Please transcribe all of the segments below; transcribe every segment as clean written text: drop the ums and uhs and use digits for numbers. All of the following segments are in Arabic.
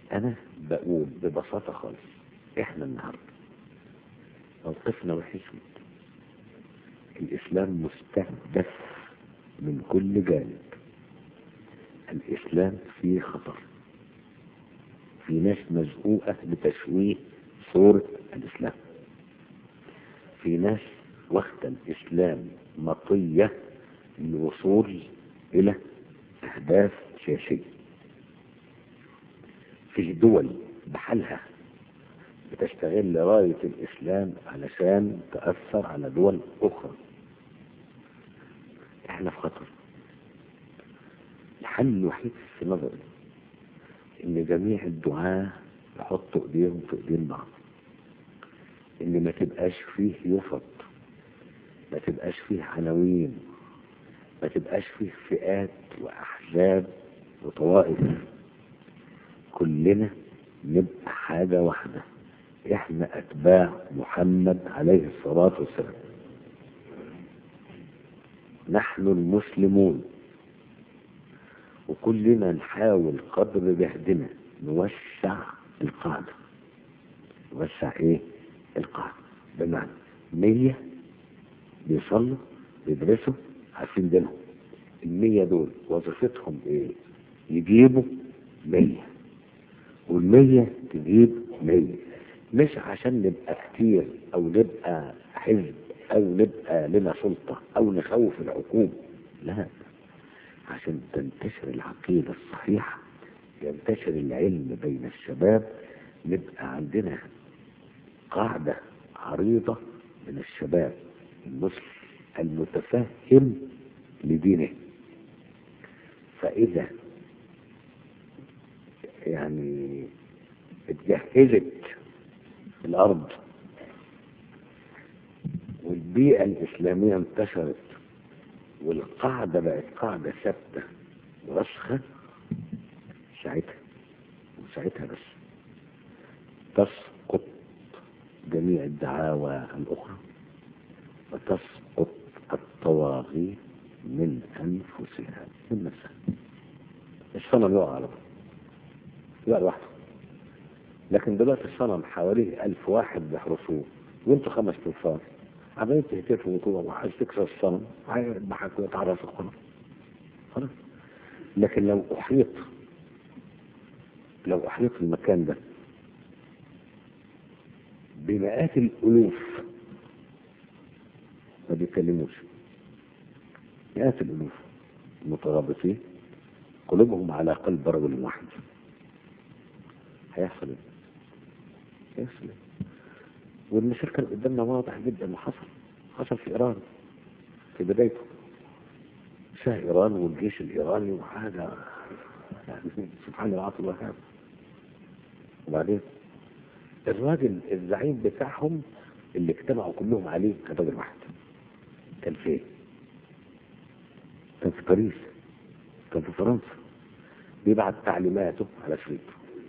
انا بقول ببساطة خالص، احنا النهاردة موقفنا وحش. الاسلام مستهدف من كل جانب. الاسلام فيه خطر. في ناس مزقوقة لتشويه صورة الاسلام. في ناس واخدة الاسلام مطية للوصول الى اهداف سياسية. في دول بحالها بتستغل راية الاسلام علشان تأثر على دول اخرى. احنا في خطر. الحل الوحيد في نظري ان جميع الدعاة يحطوا ايديهم في ايدين بعض، ان ما تبقاش فيه يفط، ما تبقاش فيه عناوين، ما تبقاش فيه فئات واحزاب وطوائف. كلنا نبقى حاجة واحدة، احنا اتباع محمد عليه الصلاة والسلام. نحن المسلمون، وكلنا نحاول قدر جهدنا نوسع القاعدة. نوسع ايه القاعدة؟ بمعنى 100 بيصلوا بيدرسوا عارفين دينهم. 100 دول وظيفتهم ايه؟ يجيبوا 100، وال100 تجيب 100. مش عشان نبقى كتير او نبقى حزب او نبقى لنا سلطة او نخوف الحكومة، لا، عشان تنتشر العقيدة الصحيحة، ينتشر العلم بين الشباب، نبقى عندنا قاعدة عريضة من الشباب المسلم المتفهم لدينه. فإذا يعني اتجهزت الأرض والبيئة الإسلامية انتشرت والقاعدة بقت قاعدة ثابتة ورسخة، ساعتها بس تسقط جميع الدعاوى الأخرى وتسقط الطواغيت من أنفسها من نفسها. الصنم يقع على بعض يقع لوحده، لكن دلوقتي الصنم حواليه 1000 واحد بيحرسوه وانتوا 5 تنفار عمالين تهتفوا وتقولوا وعايز تكسر الصنم هيذبحك ويتعرفوا خلاص. لكن لو أحيط المكان ده بمئات الألوف ما بيتكلموش، مئات الألوف مترابطين قلوبهم على قلب رجل واحد، هيحصل ايه؟ والمثال كان قدامنا واضح جدا وحصل في إيران في بدايته. شاه إيران والجيش الإيراني وحاجة يعني سبحان الله الوهاب. وبعدين الراجل الزعيم بتاعهم اللي اجتمعوا كلهم عليه كان راجل واحد. كان فين؟ كان في باريس، كان في فرنسا، بيبعت تعليماته على شريط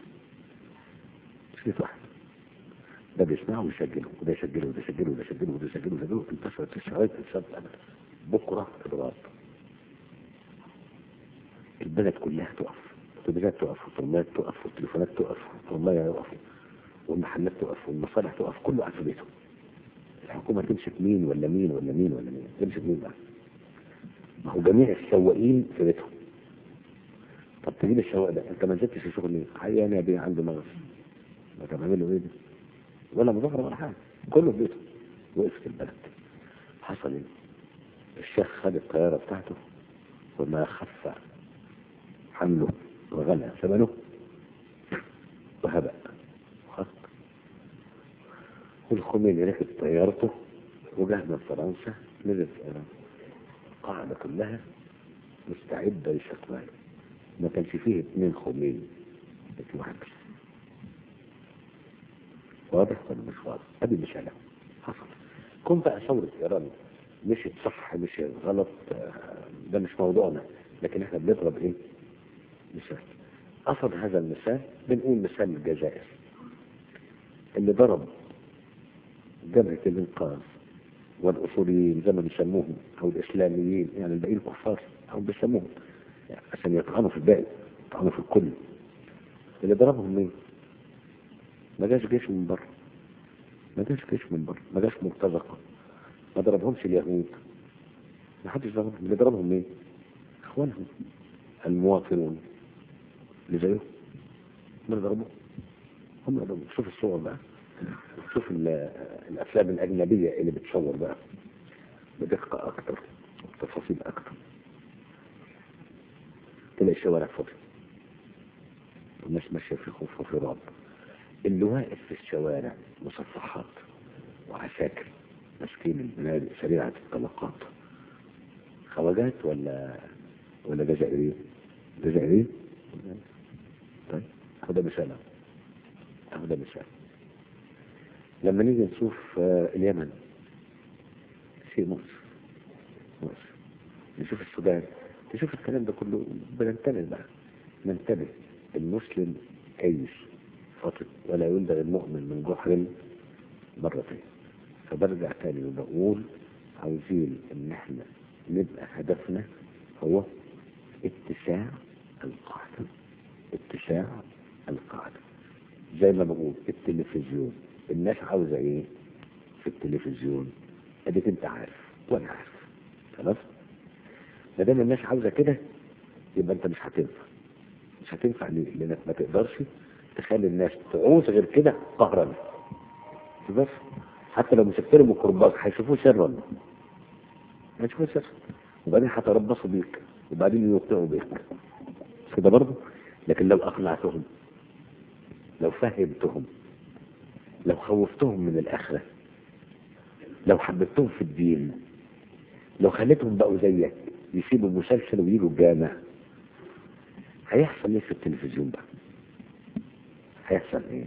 واحد. ده بيسمعه ويسجله وده يسجله وده يسجله وده يسجله وده يسجله وده يسجله. انتشرت الشرايط أبدا. بكرة إضراب البلد كلها تقف، التلفزيونات تقف والطلبات تقف والتليفونات تقف والله يقفوا والمحلات تقف والمصالح تقف، كله قاعد في بيته. الحكومة تمسك مين ولا مين ولا مين ولا مين؟ تمسك مين بقى؟ ما هو جميع السواقين في بيتهم. طب تجيب السواق ده انت ما نزلتش الشغل ليه؟ عيان يا بيه عنده مغص، ما كان عامل له ايه ده؟ ولا مظاهرة ولا حاجة، كله في بيته. وقفت البلد. حصل ايه؟ الشيخ خد الطيارة بتاعته وما خف حمله وغلى ثمنه وهبأ خط. والخميني ركب طيارته وجه من فرنسا نزل في إيران. القاعدة كلها مستعدة لشكله. ما كانش فيه 2 خميني، لكن واحد بس. واضح ولا مش واضح؟ ادي مثال حصل. كن بقى ثورة إيران مشيت صح مشيت غلط، ده مش موضوعنا، لكن احنا بنضرب ايه؟ مثال. قصد هذا المثال بنقول مثال الجزائر اللي ضرب جبهة الإنقاذ والأصوليين زي ما بيسموهم أو الإسلاميين، يعني الباقيين كفار أو بيسموهم يعني عشان يطعنوا في الباقي، يطعنوا في الكل. اللي ضربهم مين؟ ما جاش جيش من بره، ما جاش جيش من بره، ما جاش مرتزقه، ما ضربهمش اليهود، ما حدش ضربهم. اللي ضربهم مين؟ اخوانهم المواطنون اللي زيهم، هم اللي ضربوهم، هم اللي ضربوهم. شوف الصور بقى، شوف الافلام الاجنبيه اللي بتصور بقى بدقه اكتر وتفاصيل اكتر، تلاقي الشوارع فاضيه، الناس ماشيه في خوف وفي رعب، اللي واقف في الشوارع مصفحات وعساكر ماسكين البنادق سريعه الطلقات، خواجات ولا جزائريين؟ جزائريين. طيب هذا مثال، هذا مثال. لما نيجي نشوف اليمن شيء مؤسف، نشوف السودان، تشوف الكلام ده كله، بننتبه بقى، ننتبه. المسلم كيس فاطر ولا يلدغ المؤمن من جحر مرتين. فبرجع تاني وبقول عاوزين ان احنا نبقى هدفنا هو اتساع القاعدة، اتساع القاعدة. زي ما بقول التلفزيون، الناس عاوزة ايه في التلفزيون؟ اديك انت عارف وانا عارف، خلاص. ما دام الناس عاوزة كده يبقى انت مش هتنفع، مش هتنفع ليه؟ لانك ما تقدرش تخلي الناس تعوز غير كده قهرا. بس حتى لو مسكتهم الكرباج هيشوفوه سرا، هيشوفوه سرا، وبعدين هتربصوا بيك، وبعدين يوقعوا بيك، مش كده برضه؟ لكن لو اقنعتهم، لو فهمتهم، لو خوفتهم من الاخره، لو حببتهم في الدين، لو خليتهم بقوا زيك يسيبوا المسلسل ويجوا الجامع، هيحصل ايه في التلفزيون بقى؟ هيحصل ايه؟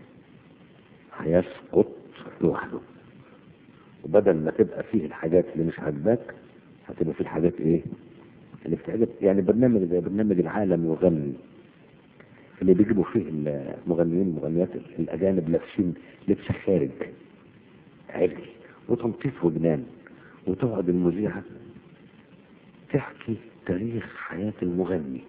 هيسقط لوحده. وبدل ما تبقى فيه الحاجات اللي مش عاجباك، هتبقى فيه الحاجات ايه اللي بتعجب. يعني برنامج زي برنامج العالم يغني، اللي بيجيبوا فيه المغنيين المغنيات الاجانب لابسين لبس خارج عري وتنطيط وجنان، وتقعد المذيعه تحكي تاريخ حياه المغني،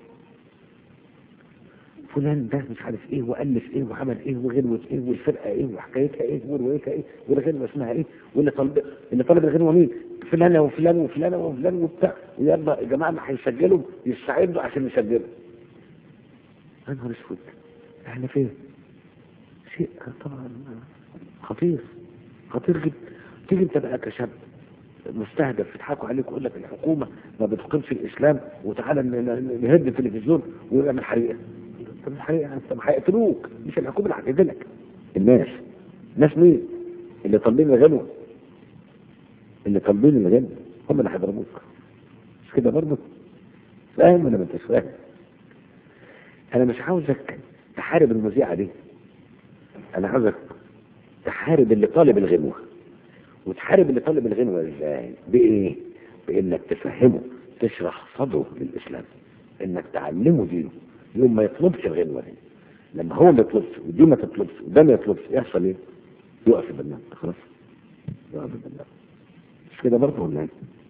فلان ده مش عارف ايه والف ايه وعمل ايه وغنوة ايه والفرقه ايه وحكايتها ايه وروايتها ايه والغنوه اسمها ايه واللي طالب الغنوه مين؟ فلانه وفلان وفلانه وفلان وبتاع، ويلا يا جماعه ما هيسجلوا يستعدوا عشان يسجلوا. يا نهار اسود، احنا فين؟ شيء طبعا خطير، خطير جدا. تيجي انت بقى كشاب مستهدف يضحكوا عليك ويقول لك الحكومه ما بتقيمش الاسلام، وتعالى نهد التلفزيون ويعمل حريقه. طب الحقيقة انت ما هيقتلوك، مش الحكومة اللي هتقتلك، الناس مين؟ اللي طالبين الغنوة، اللي طالبين الغنوة هم اللي هيضربوك، مش كده برضه؟ فاهم ولا ما انتش فاهم؟ انا مش عاوزك تحارب المذيعة دي، انا عاوزك تحارب اللي طالب الغنوة. وتحارب اللي طالب الغنوة ازاي؟ بايه؟ بانك تفهمه، تشرح صدره للاسلام، انك تعلمه دينه، يوم ما يطلبش الغنوة دي. لما هو ما يطلبش ودي ما تطلبش وده ما يطلبش، يحصل ايه؟ يقف البرنامج، خلاص يقف البرنامج، مش كده برضه ولا ايه؟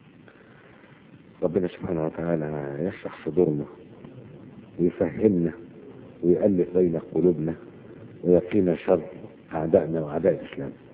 ربنا سبحانه وتعالى يشرح صدورنا ويفهمنا ويؤلف بين قلوبنا ويقينا شر اعدائنا واعداء الاسلام.